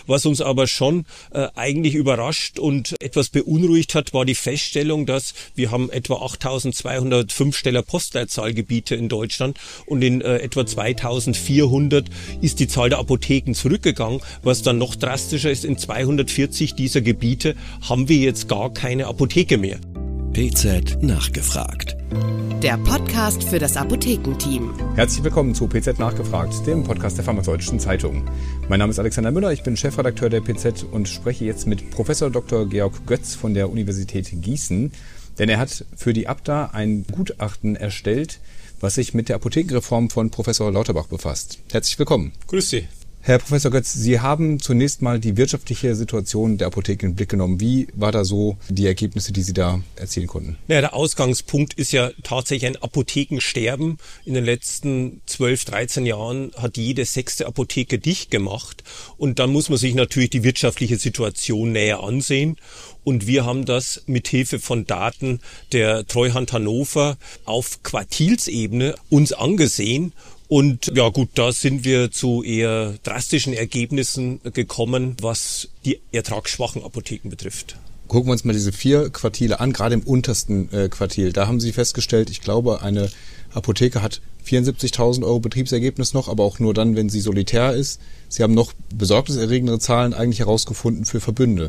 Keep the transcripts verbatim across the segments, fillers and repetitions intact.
Was uns aber schon äh, eigentlich überrascht und etwas beunruhigt hat, war die Feststellung, dass wir haben etwa achttausendzweihundert Fünfsteller-Postleitzahlgebiete in Deutschland und in äh, etwa zweitausendvierhundert ist die Zahl der Apotheken zurückgegangen. Was dann noch drastischer ist, in zweihundertvierzig dieser Gebiete haben wir jetzt gar keine Apotheke mehr. P Z nachgefragt. Der Podcast für das Apothekenteam. Herzlich willkommen zu P Z nachgefragt, dem Podcast der Pharmazeutischen Zeitung. Mein Name ist Alexander Müller, ich bin Chefredakteur der P Z und spreche jetzt mit Professor Doktor Georg Götz von der Universität Gießen. Denn er hat für die Abda ein Gutachten erstellt, was sich mit der Apothekenreform von Professor Lauterbach befasst. Herzlich willkommen. Grüß Sie. Herr Professor Götz, Sie haben zunächst mal die wirtschaftliche Situation der Apotheken in den Blick genommen. Wie war da so die Ergebnisse, die Sie da erzielen konnten? Ja, der Ausgangspunkt ist ja tatsächlich ein Apothekensterben. In den letzten zwölf, dreizehn Jahren hat jede sechste Apotheke dicht gemacht. Und dann muss man sich natürlich die wirtschaftliche Situation näher ansehen. Und wir haben das mit Hilfe von Daten der Treuhand Hannover auf Quartilsebene uns angesehen. Und ja gut, da sind wir zu eher drastischen Ergebnissen gekommen, was die ertragsschwachen Apotheken betrifft. Gucken wir uns mal diese vier Quartile an, gerade im untersten äh, Quartil. Da haben Sie festgestellt, ich glaube, eine Apotheke hat vierundsiebzigtausend Euro Betriebsergebnis noch, aber auch nur dann, wenn sie solitär ist. Sie haben noch besorgniserregendere Zahlen eigentlich herausgefunden für Verbünde.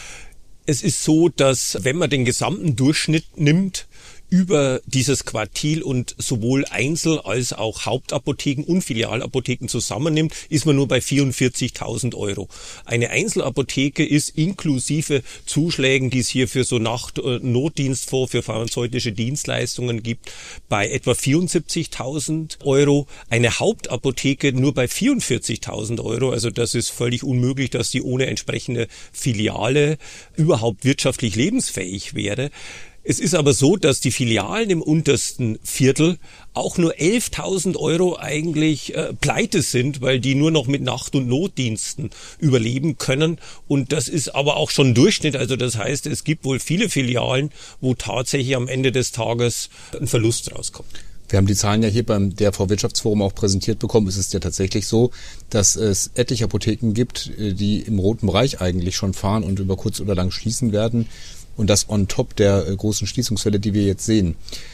Es ist so, dass wenn man den gesamten Durchschnitt nimmt, über dieses Quartil und sowohl Einzel- als auch Hauptapotheken und Filialapotheken zusammennimmt, ist man nur bei vierundvierzigtausend Euro. Eine Einzelapotheke ist inklusive Zuschlägen, die es hier für so Nacht-Notdienstfonds für pharmazeutische Dienstleistungen gibt, bei etwa vierundsiebzigtausend Euro. Eine Hauptapotheke nur bei vierundvierzigtausend Euro. Also das ist völlig unmöglich, dass die ohne entsprechende Filiale überhaupt wirtschaftlich lebensfähig wäre. Es ist aber so, dass die Filialen im untersten Viertel auch nur elftausend Euro eigentlich äh, pleite sind, weil die nur noch mit Nacht- und Notdiensten überleben können. Und das ist aber auch schon Durchschnitt. Also das heißt, es gibt wohl viele Filialen, wo tatsächlich am Ende des Tages ein Verlust rauskommt. Wir haben die Zahlen ja hier beim D R V Wirtschaftsforum auch präsentiert bekommen. Es ist ja tatsächlich so, dass es etliche Apotheken gibt, die im roten Bereich eigentlich schon fahren und über kurz oder lang schließen werden. Und das on top der äh, großen Schließungswelle, die wir jetzt sehen.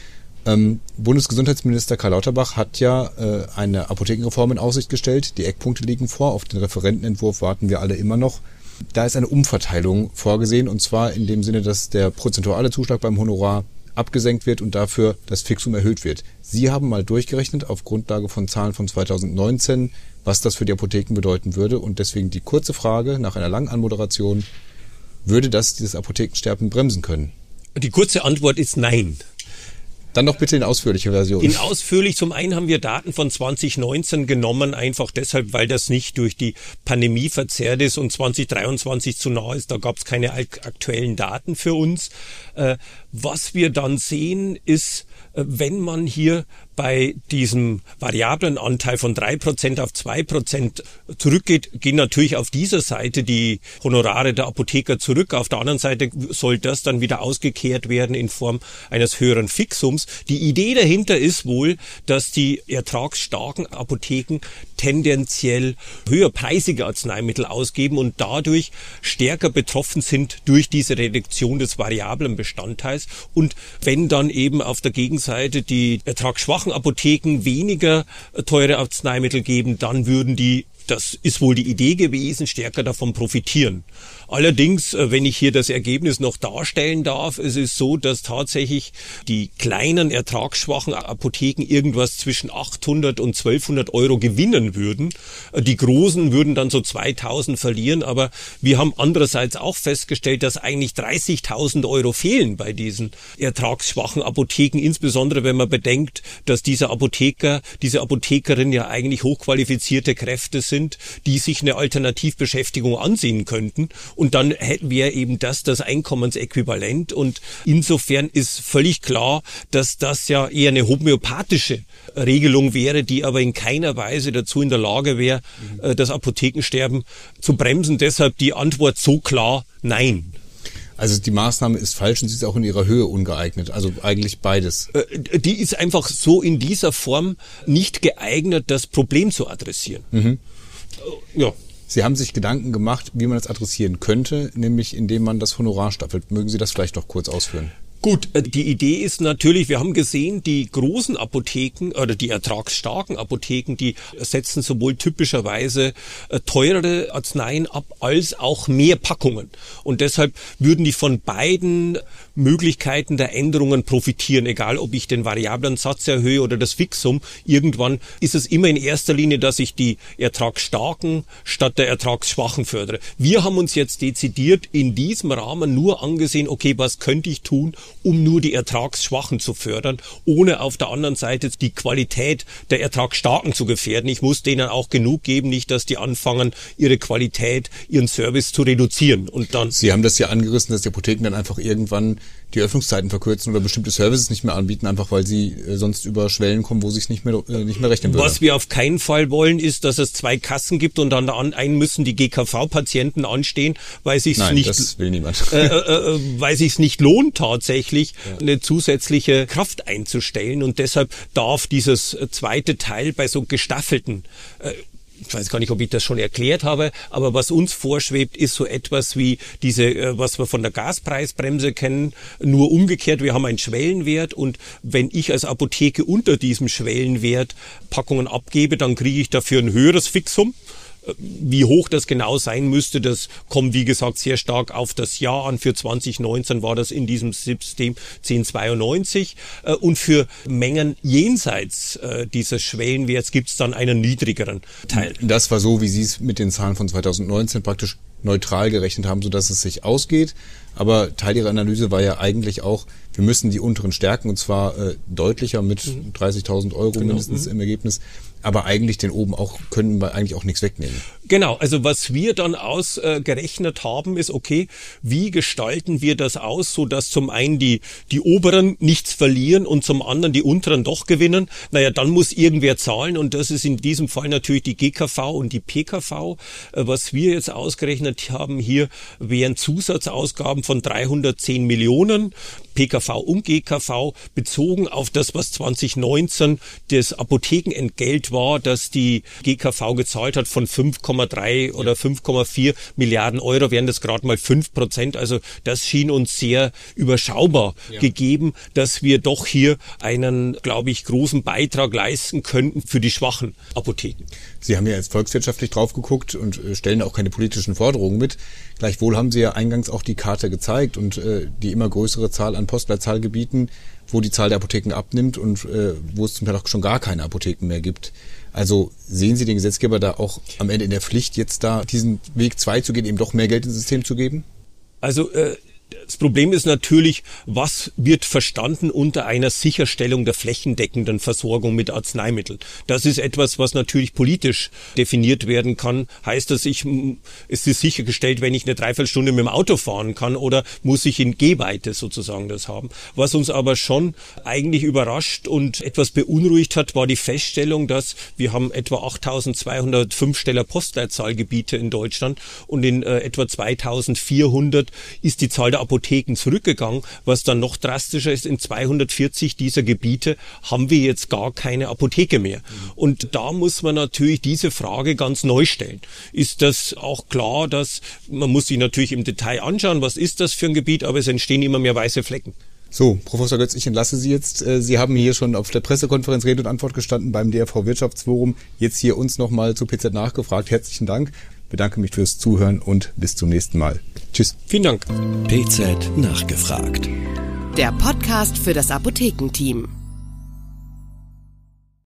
Ähm, Bundesgesundheitsminister Karl Lauterbach hat ja äh, eine Apothekenreform in Aussicht gestellt. Die Eckpunkte liegen vor. Auf den Referentenentwurf warten wir alle immer noch. Da ist eine Umverteilung vorgesehen. Und zwar in dem Sinne, dass der prozentuale Zuschlag beim Honorar abgesenkt wird und dafür das Fixum erhöht wird. Sie haben mal durchgerechnet auf Grundlage von Zahlen von zweitausendneunzehn, was das für die Apotheken bedeuten würde. Und deswegen die kurze Frage nach einer langen Anmoderation: Würde das dieses Apothekensterben bremsen können? Die kurze Antwort ist nein. Dann noch bitte in ausführlicher Version. In ausführlich, zum einen haben wir Daten von zwanzig neunzehn genommen, einfach deshalb, weil das nicht durch die Pandemie verzerrt ist und zwanzig dreiundzwanzig zu nah ist. Da gab es keine aktuellen Daten für uns. Äh, was wir dann sehen, ist, äh, wenn man hier bei diesem variablen Anteil von drei Prozent auf zwei Prozent zurückgeht, gehen natürlich auf dieser Seite die Honorare der Apotheker zurück. Auf der anderen Seite soll das dann wieder ausgekehrt werden in Form eines höheren Fixums. Die Idee dahinter ist wohl, dass die ertragsstarken Apotheken tendenziell höherpreisige Arzneimittel ausgeben und dadurch stärker betroffen sind durch diese Reduktion des variablen Bestandteils. Und wenn dann eben auf der Gegenseite die ertragsschwachen Apotheken weniger teure Arzneimittel geben, dann würden die, das ist wohl die Idee gewesen, stärker davon profitieren. Allerdings, wenn ich hier das Ergebnis noch darstellen darf, es ist so, dass tatsächlich die kleinen, ertragsschwachen Apotheken irgendwas zwischen achthundert und zwölfhundert Euro gewinnen würden. Die großen würden dann so zweitausend verlieren, aber wir haben andererseits auch festgestellt, dass eigentlich dreißigtausend Euro fehlen bei diesen ertragsschwachen Apotheken, insbesondere wenn man bedenkt, dass dieser Apotheker, diese Apothekerin ja eigentlich hochqualifizierte Kräfte sind, die sich eine Alternativbeschäftigung ansehen könnten. Und dann hätten wir eben das, das Einkommensäquivalent. Und insofern ist völlig klar, dass das ja eher eine homöopathische Regelung wäre, die aber in keiner Weise dazu in der Lage wäre, das Apothekensterben zu bremsen. Deshalb die Antwort so klar, nein. Also die Maßnahme ist falsch und sie ist auch in ihrer Höhe ungeeignet, also eigentlich beides. Die ist einfach so in dieser Form nicht geeignet, das Problem zu adressieren. Mhm. Ja. Sie haben sich Gedanken gemacht, wie man das adressieren könnte, nämlich indem man das Honorar staffelt. Mögen Sie das vielleicht noch kurz ausführen? Gut, die Idee ist natürlich, wir haben gesehen, die großen Apotheken oder die ertragsstarken Apotheken, die setzen sowohl typischerweise teurere Arzneien ab, als auch mehr Packungen. Und deshalb würden die von beiden Möglichkeiten der Änderungen profitieren, egal ob ich den variablen Satz erhöhe oder das Fixum. Irgendwann ist es immer in erster Linie, dass ich die Ertragsstarken statt der Ertragsschwachen fördere. Wir haben uns jetzt dezidiert in diesem Rahmen nur angesehen, okay, was könnte ich tun, um nur die Ertragsschwachen zu fördern, ohne auf der anderen Seite die Qualität der Ertragsstarken zu gefährden. Ich muss denen auch genug geben, nicht, dass die anfangen, ihre Qualität, ihren Service zu reduzieren. Und dann Sie haben das ja angerissen, dass die Apotheken dann einfach irgendwann die Öffnungszeiten verkürzen oder bestimmte Services nicht mehr anbieten, einfach weil sie äh, sonst über Schwellen kommen, wo sie es nicht mehr äh, nicht mehr rechnen würde. Was wir auf keinen Fall wollen, ist, dass es zwei Kassen gibt und an der einen müssen die G K V-Patienten anstehen, weil sich's Nein, nicht, das will niemand. Äh, äh, weil sich's nicht lohnt, tatsächlich ja. eine zusätzliche Kraft einzustellen, und deshalb darf dieses zweite Teil bei so gestaffelten äh, ich weiß gar nicht, ob ich das schon erklärt habe, aber was uns vorschwebt, ist so etwas wie diese, was wir von der Gaspreisbremse kennen, nur umgekehrt. Wir haben einen Schwellenwert, und wenn ich als Apotheke unter diesem Schwellenwert Packungen abgebe, dann kriege ich dafür ein höheres Fixum. Wie hoch das genau sein müsste, das kommt, wie gesagt, sehr stark auf das Jahr an. Für zwanzig neunzehn war das in diesem System zehn Komma zweiundneunzig. Und für Mengen jenseits dieses Schwellenwerts gibt es dann einen niedrigeren Teil. Das war so, wie Sie es mit den Zahlen von zweitausendneunzehn praktisch neutral gerechnet haben, sodass es sich ausgeht. Aber Teil Ihrer Analyse war ja eigentlich auch, wir müssen die unteren stärken, und zwar äh, deutlicher mit mhm. dreißigtausend Euro genau. mindestens mhm. im Ergebnis. Aber eigentlich den oben auch, können wir eigentlich auch nichts wegnehmen. Genau, also was wir dann ausgerechnet äh, haben, ist, okay, wie gestalten wir das aus, so dass zum einen die, die oberen nichts verlieren und zum anderen die unteren doch gewinnen. Naja, dann muss irgendwer zahlen, und das ist in diesem Fall natürlich die G K V und die P K V. Äh, was wir jetzt ausgerechnet haben hier, wären Zusatzausgaben von dreihundertzehn Millionen. P K V und G K V bezogen auf das, was zwanzig neunzehn das Apothekenentgelt war, das die G K V gezahlt hat von fünf Komma drei oder fünf Komma vier Milliarden Euro, wären das gerade mal fünf Prozent. Also das schien uns sehr überschaubar ja. gegeben, dass wir doch hier einen, glaube ich, großen Beitrag leisten könnten für die schwachen Apotheken. Sie haben ja jetzt volkswirtschaftlich drauf geguckt und stellen auch keine politischen Forderungen mit. Gleichwohl haben Sie ja eingangs auch die Karte gezeigt und äh, die immer größere Zahl an Postleitzahlgebieten, wo die Zahl der Apotheken abnimmt und äh, wo es zum Teil auch schon gar keine Apotheken mehr gibt. Also sehen Sie den Gesetzgeber da auch am Ende in der Pflicht, jetzt da diesen Weg zwei zu gehen, eben doch mehr Geld ins System zu geben? Also äh das Problem ist natürlich, was wird verstanden unter einer Sicherstellung der flächendeckenden Versorgung mit Arzneimitteln. Das ist etwas, was natürlich politisch definiert werden kann. Heißt das, ich, ist es sichergestellt, wenn ich eine Dreiviertelstunde mit dem Auto fahren kann, oder muss ich in Gehweite sozusagen das haben? Was uns aber schon eigentlich überrascht und etwas beunruhigt hat, war die Feststellung, dass wir haben etwa achttausendzweihundert Fünfsteller Postleitzahlgebiete in Deutschland, und in äh, etwa zweitausendvierhundert ist die Zahl der Apotheken zurückgegangen. Was dann noch drastischer ist, in zweihundertvierzig dieser Gebiete haben wir jetzt gar keine Apotheke mehr. Und da muss man natürlich diese Frage ganz neu stellen. Ist das auch klar, dass man muss sich natürlich im Detail anschauen, was ist das für ein Gebiet, aber es entstehen immer mehr weiße Flecken. So, Professor Götz, ich entlasse Sie jetzt. Sie haben hier schon auf der Pressekonferenz Rede und Antwort gestanden beim D R V Wirtschaftsforum. Jetzt hier uns nochmal zu P Z nachgefragt. Herzlichen Dank. Bedanke mich fürs Zuhören und bis zum nächsten Mal. Tschüss. Vielen Dank. P Z nachgefragt. Der Podcast für das Apothekenteam.